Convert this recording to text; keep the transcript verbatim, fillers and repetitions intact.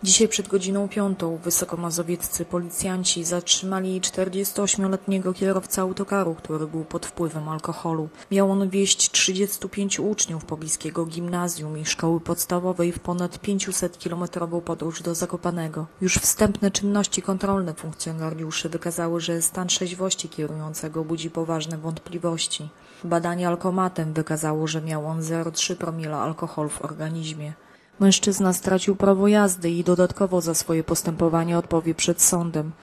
Dzisiaj przed godziną piątą wysokomazowieccy policjanci zatrzymali czterdziestoośmioletniego kierowcę autokaru, który był pod wpływem alkoholu. Miał on wieźć trzydziestu pięciu uczniów pobliskiego gimnazjum i szkoły podstawowej w ponad pięciusetkilometrową podróż do Zakopanego. Już wstępne czynności kontrolne funkcjonariuszy wykazały, że stan trzeźwości kierującego budzi poważne wątpliwości. Badanie alkomatem wykazało, że miał on zero przecinek trzy promila alkoholu w organizmie. Mężczyzna stracił prawo jazdy i dodatkowo za swoje postępowanie odpowie przed sądem.